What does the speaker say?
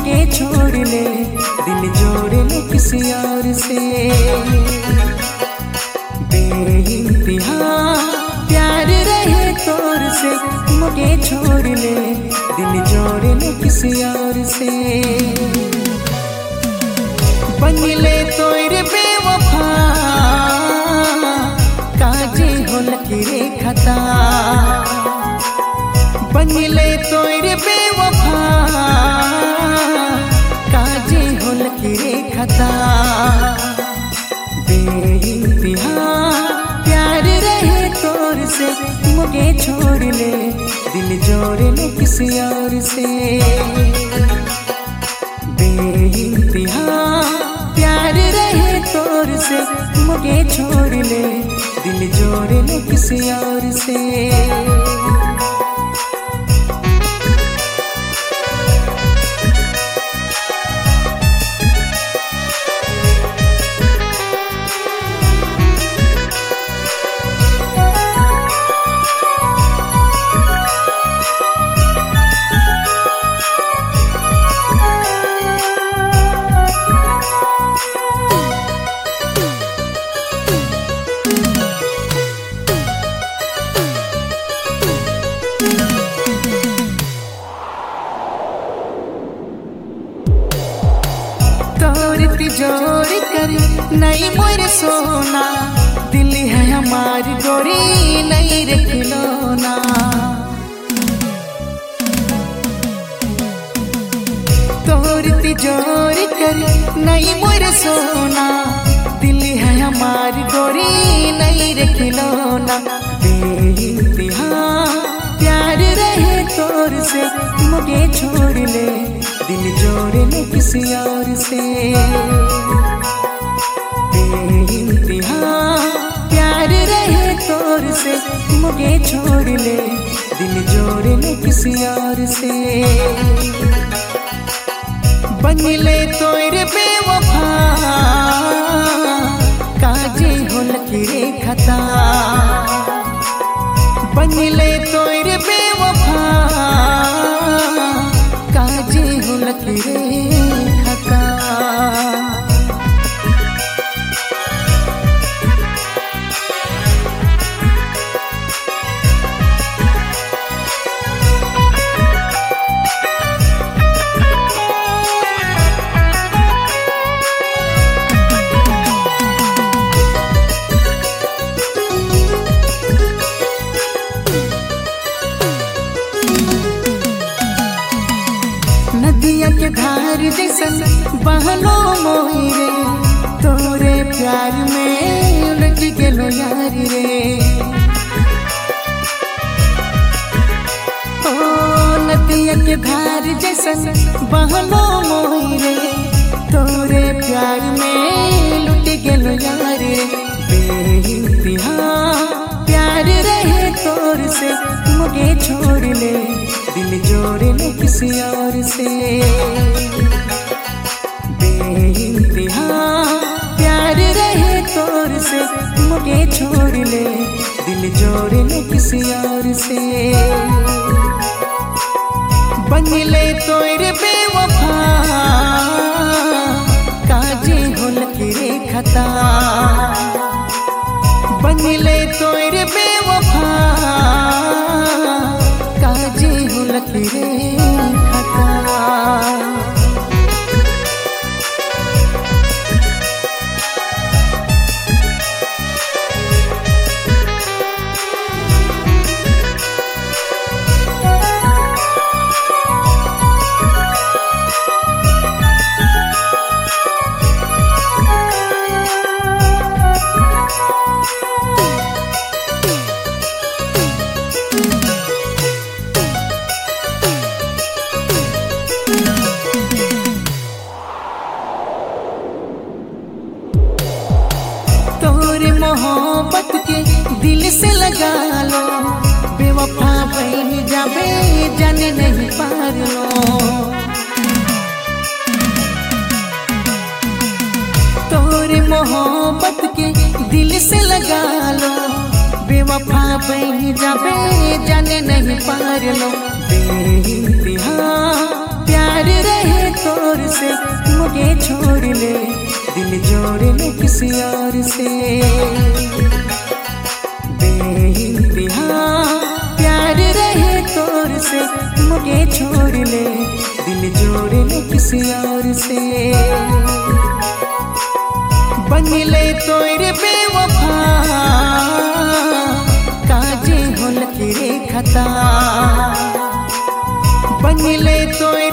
मुझे छोड़ ले, दिल जोड़ ले किसी और से। बेइंतहा प्यार रहे तोर से, मुझे छोड़ ले, दिल जोड़ ले किसी और से। बन ले तोर बेवफा, काजे हो लकीरे खता। बन ले तोर बेवफा, काजे हो लकीरे खता। बेइंतहा प्यार रहे तोर से, मुझे छोड़ ले, दिल जोड़ ले किसी और से। बेइंतहा प्यार रहे तोर से, मुझे छोड़ ले, दिल जोड़ ले किसी और से। जोड़ कर नहीं मोर सोना, दिल है हमारी गोरी नहीं रे खिलौना। तोड़ जोड़ कर नहीं मोर सोना, दिल है हमारी गोरी नहीं रे खिलौना। बेइंतहा प्यार रहे तोर से, मुझे छोड़ ले, दिल जोड़ ले किसी और से। बेइंतहा प्यार रहे तोर से, मुझे छोड़ ले, दिल जोड़ ले किसी और से। बन ले तोर बेवफा, काजे हो लकीरे खता। बन ले तोर बेवफा, काजे हो लकीरे खता। नदिया के धार जैसन बहलो मोरे, तोरे प्यार में उलट गेलो यार रे। ओ नदिया के धार जैसन बहलो मोरे, तोरे प्यार में लुट गेलो यार रे। बेइंतहा प्यार रहे तोर से, मुझे छोड़ ले, दिल जोड़ ले किसी और से। बेइंतहा प्यार रहे तोर से, मुझे छोड़ ले, दिल जोड़ ले किसी और से। बन ले तोर बेवफा, काजे हो लकीरे खता। बन ले तोर बेवफा, काजे हो लकीरे खता। मोहब्बत के दिल से लगा लो, बेवफा बन जाबे जाने नहीं पार लो। तोरे मोहब्बत के दिल से लगा लो, बेवफा बन जाबे जाने नहीं पार लो। बेइंतहा प्यार रहे तो दिल जोड़े ले किसी और से। बेइंतहा प्यार रहे तोर से, मुझे छोड़ ले दिल जोड़े ले किसी और से। बन ले तोरे बेवफा काजे होल के खता, बन ले तो